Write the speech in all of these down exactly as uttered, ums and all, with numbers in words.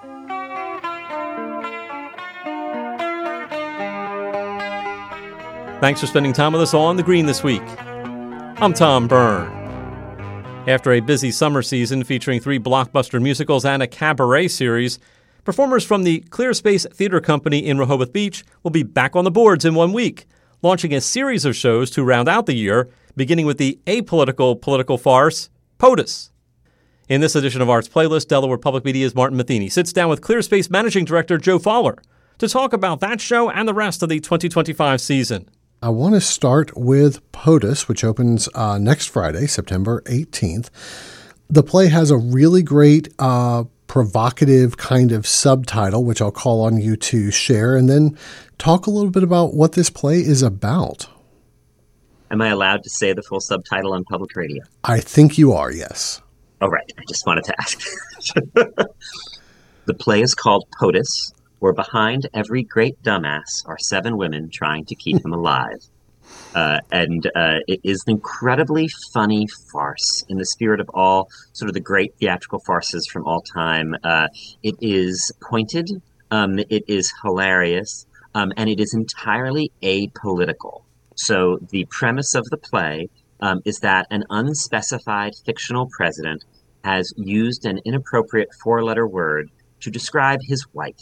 Thanks for spending time with us on The Green this week. I'm Tom Byrne. After a busy summer season featuring three blockbuster musicals and a cabaret series, performers from the Clear Space Theater Company in Rehoboth Beach will be back on the boards in one week, launching a series of shows to round out the year, beginning with the apolitical political farce, POTUS. In this edition of Arts Playlist, Delaware Public Media's Martin Matheny sits down with Clear Space Managing Director Joe Fowler to talk about that show and the rest of the twenty twenty-five season. I want to start with POTUS, which opens uh, next Friday, September eighteenth. The play has a really great, uh, provocative kind of subtitle, which I'll call on you to share, and then talk a little bit about what this play is about. Am I allowed to say the full subtitle on public radio? I think you are, yes. All right. I just wanted to ask. The play is called POTUS, where behind every great dumbass are seven women trying to keep him alive. Uh, and uh, it is an incredibly funny farce in the spirit of all sort of the great theatrical farces from all time. Uh, it is pointed, um, it is hilarious, um, and it is entirely apolitical. So the premise of the play um, is that an unspecified fictional president has used an inappropriate four-letter word to describe his wife.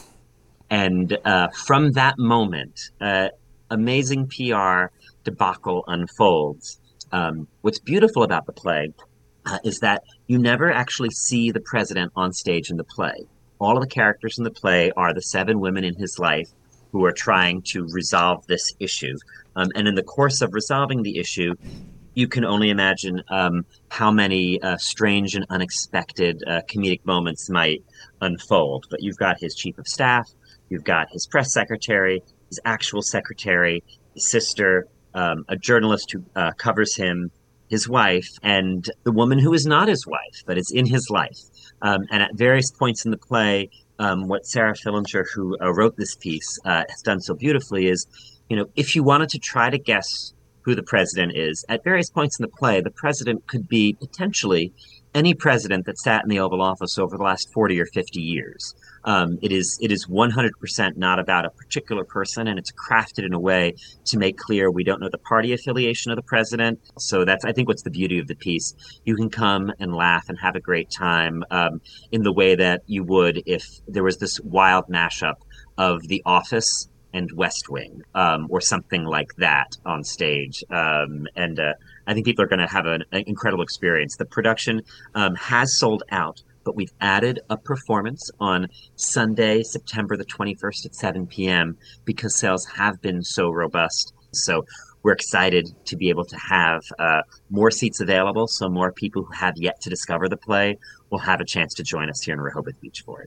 And uh, from that moment, uh, amazing P R debacle unfolds. Um, what's beautiful about the play uh, is that you never actually see the president on stage in the play. All of the characters in the play are the seven women in his life who are trying to resolve this issue. Um, and in the course of resolving the issue, you can only imagine um, how many uh, strange and unexpected uh, comedic moments might unfold. But you've got his chief of staff, you've got his press secretary, his actual secretary, his sister, um, a journalist who uh, covers him, his wife, and the woman who is not his wife, but is in his life. Um, and at various points in the play, um, what Sarah Fillinger, who uh, wrote this piece, uh, has done so beautifully is, you know, if you wanted to try to guess who the president is, at various points in the play, the president could be potentially any president that sat in the Oval Office over the last forty or fifty years. Um, it is it is one hundred percent not about a particular person, and it's crafted in a way to make clear we don't know the party affiliation of the president. So that's, I think, what's the beauty of the piece. You can come and laugh and have a great time um, in the way that you would if there was this wild mashup of The Office and West Wing, um, or something like that on stage. Um, and uh, I think people are going to have an, an incredible experience. The production um, has sold out, but we've added a performance on Sunday, September the twenty-first at seven p.m. because sales have been so robust. So we're excited to be able to have uh, more seats available, so more people who have yet to discover the play will have a chance to join us here in Rehoboth Beach for it.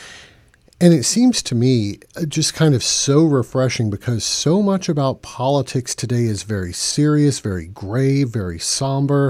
And it seems to me just kind of so refreshing because so much about politics today is very serious, very grave, very somber.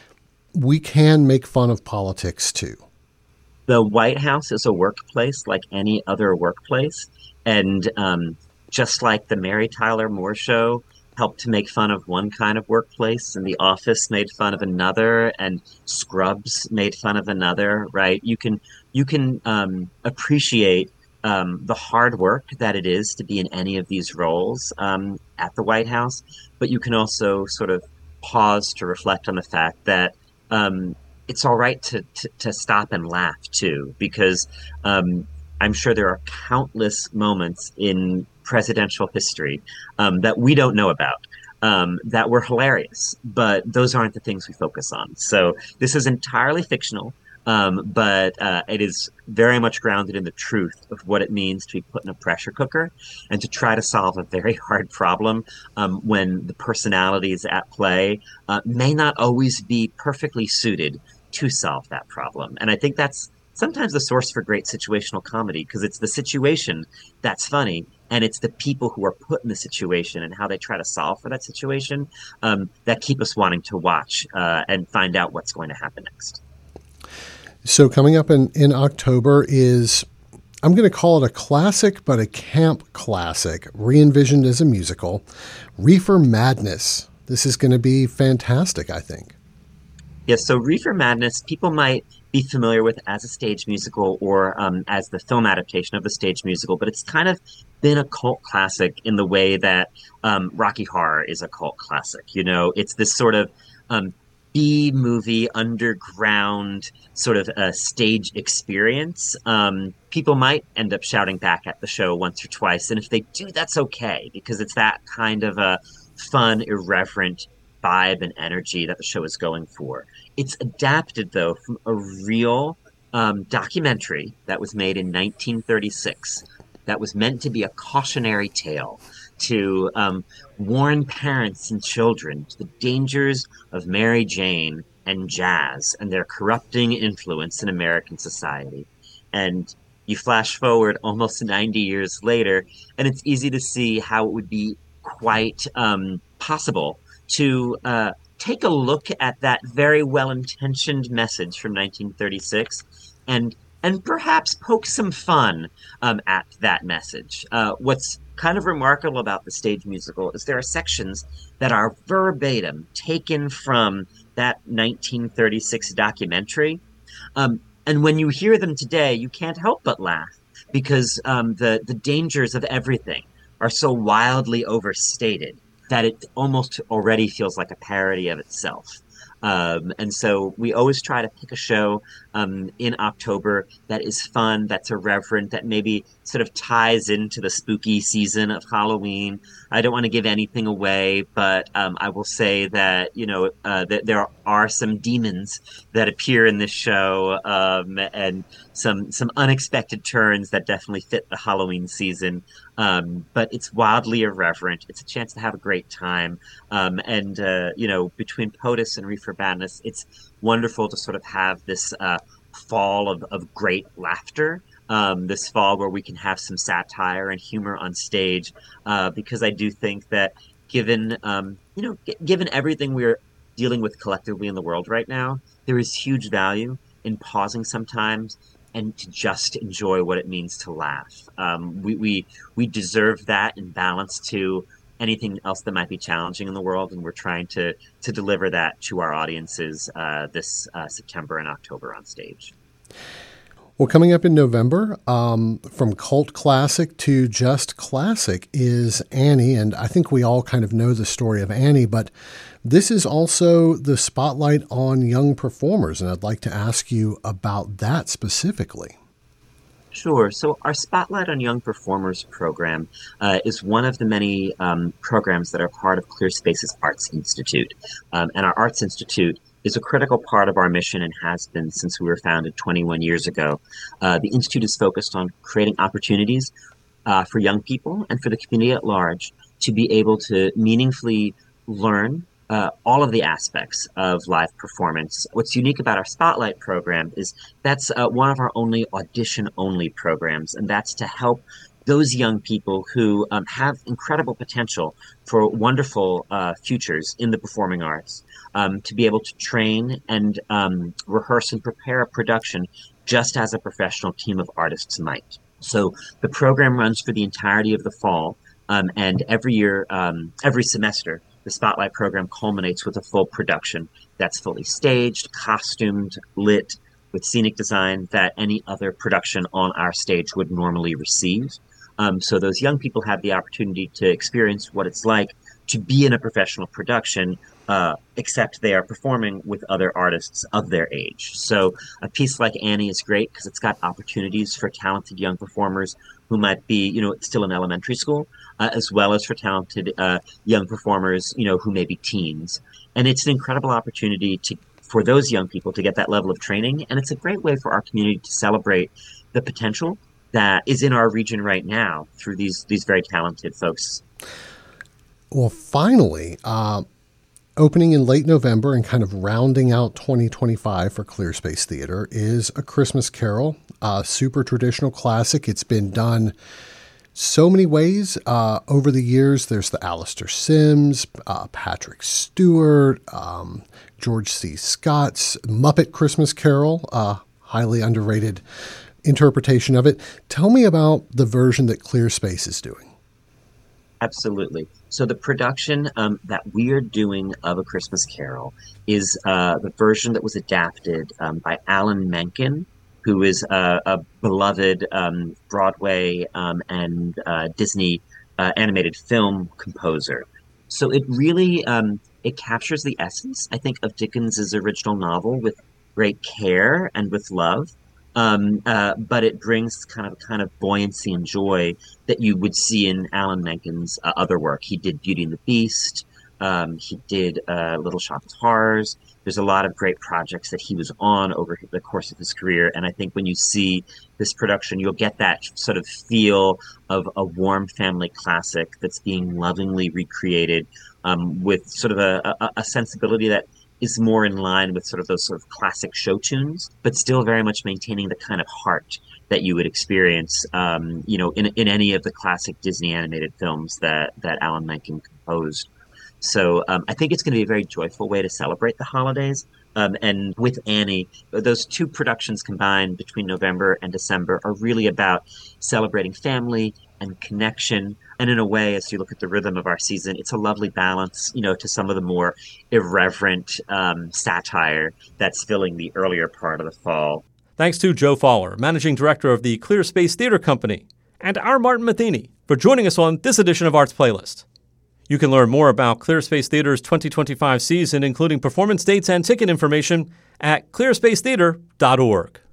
We can make fun of politics too. The White House is a workplace like any other workplace. And um, just like the Mary Tyler Moore Show helped to make fun of one kind of workplace, and The Office made fun of another, and Scrubs made fun of another, right? You can you can um, appreciate um, the hard work that it is to be in any of these roles um, at the White House, but you can also sort of pause to reflect on the fact that um, it's all right to, to, to stop and laugh too, because um, I'm sure there are countless moments in presidential history um, that we don't know about, um, that were hilarious, but those aren't the things we focus on. So this is entirely fictional, um, but uh, it is very much grounded in the truth of what it means to be put in a pressure cooker and to try to solve a very hard problem um, when the personalities at play uh, may not always be perfectly suited to solve that problem. And I think that's sometimes the source for great situational comedy, because it's the situation that's funny, and it's the people who are put in the situation and how they try to solve for that situation um, that keep us wanting to watch uh, and find out what's going to happen next. So coming up in, in October is, I'm going to call it a classic, but a camp classic, re-envisioned as a musical, Reefer Madness. This is going to be fantastic, I think. Yes, so Reefer Madness, people might be familiar with as a stage musical or um, as the film adaptation of the stage musical, but it's kind of been a cult classic in the way that um, Rocky Horror is a cult classic. You know, it's this sort of um, B-movie, underground sort of a stage experience. Um, people might end up shouting back at the show once or twice, and if they do, that's okay, because it's that kind of a fun, irreverent vibe and energy that the show is going for. It's adapted, though, from a real um, documentary that was made in nineteen thirty-six that was meant to be a cautionary tale to um, warn parents and children to the dangers of Mary Jane and jazz and their corrupting influence in American society. And you flash forward almost ninety years later, and it's easy to see how it would be quite um, possible to uh, take a look at that very well-intentioned message from nineteen thirty-six and and perhaps poke some fun um, at that message. Uh, what's kind of remarkable about the stage musical is there are sections that are verbatim taken from that nineteen thirty-six documentary. Um, and when you hear them today, you can't help but laugh because um, the, the dangers of everything are so wildly overstated that it almost already feels like a parody of itself. Um, and so we always try to pick a show um, in October that is fun, that's irreverent, that maybe sort of ties into the spooky season of Halloween. I don't want to give anything away, but um, I will say that, you know, uh, that there are some demons that appear in this show um, and some some unexpected turns that definitely fit the Halloween season. Um, but it's wildly irreverent. It's a chance to have a great time. Um, and, uh, you know, between POTUS and Reefer Madness, it's wonderful to sort of have this uh, fall of, of great laughter, um, this fall where we can have some satire and humor on stage, uh, because I do think that given, um, you know, g- given everything we're dealing with collectively in the world right now, there is huge value in pausing sometimes and to just enjoy what it means to laugh. Um, we, we we deserve that in balance to anything else that might be challenging in the world, and we're trying to to deliver that to our audiences uh, this uh, September and October on stage. Well, coming up in November, um, from cult classic to just classic is Annie, and I think we all kind of know the story of Annie, but this is also the spotlight on young performers, and I'd like to ask you about that specifically. Sure. So our Spotlight on Young Performers program uh, is one of the many um, programs that are part of ClearSpace's Arts Institute. Um, and our Arts Institute is a critical part of our mission and has been since we were founded twenty-one years ago. Uh, the Institute is focused on creating opportunities uh, for young people and for the community at large to be able to meaningfully learn Uh, all of the aspects of live performance. What's unique about our Spotlight program is that's uh, one of our only audition-only programs, and that's to help those young people who um, have incredible potential for wonderful uh, futures in the performing arts, um, to be able to train and um, rehearse and prepare a production just as a professional team of artists might. So the program runs for the entirety of the fall, um, and every year, um, every semester, the Spotlight program culminates with a full production that's fully staged, costumed, lit, with scenic design that any other production on our stage would normally receive. Um, so those young people have the opportunity to experience what it's like to be in a professional production, uh, except they are performing with other artists of their age. So a piece like Annie is great because it's got opportunities for talented young performers who might be, you know, still in elementary school, uh, as well as for talented uh, young performers, you know, who may be teens. And it's an incredible opportunity to for those young people to get that level of training. And it's a great way for our community to celebrate the potential that is in our region right now through these these very talented folks. Well, finally, uh, opening in late November and kind of rounding out twenty twenty-five for ClearSpace Theater is A Christmas Carol, a super traditional classic. It's been done so many ways uh, over the years. There's the Alastair Sims, uh, Patrick Stewart, um, George C. Scott's Muppet Christmas Carol, uh, highly underrated interpretation of it. Tell me about the version that ClearSpace is doing. Absolutely. So the production um, that we are doing of A Christmas Carol is uh, the version that was adapted um, by Alan Menken, who is a, a beloved um, Broadway um, and uh, Disney uh, animated film composer. So it really um, it captures the essence, I think, of Dickens's original novel with great care and with love. Um, uh, but it brings kind of kind of buoyancy and joy that you would see in Alan Menken's uh, other work. He did Beauty and the Beast. Um, he did uh, Little Shop of Horrors. There's a lot of great projects that he was on over the course of his career. And I think when you see this production, you'll get that sort of feel of a warm family classic that's being lovingly recreated um, with sort of a, a, a sensibility that is more in line with sort of those sort of classic show tunes, but still very much maintaining the kind of heart that you would experience, um, you know, in, in any of the classic Disney animated films that, that Alan Menken composed. So um, I think it's going to be a very joyful way to celebrate the holidays. Um, and with Annie, those two productions combined between November and December are really about celebrating family and connection. And in a way, as you look at the rhythm of our season, it's a lovely balance, you know, to some of the more irreverent um, satire that's filling the earlier part of the fall. Thanks to Joe Faller, Managing Director of the Clear Space Theater Company, and our Martin Matheny for joining us on this edition of Arts Playlist. You can learn more about Clear Space Theater's twenty twenty-five season, including performance dates and ticket information, at clear space theater dot org.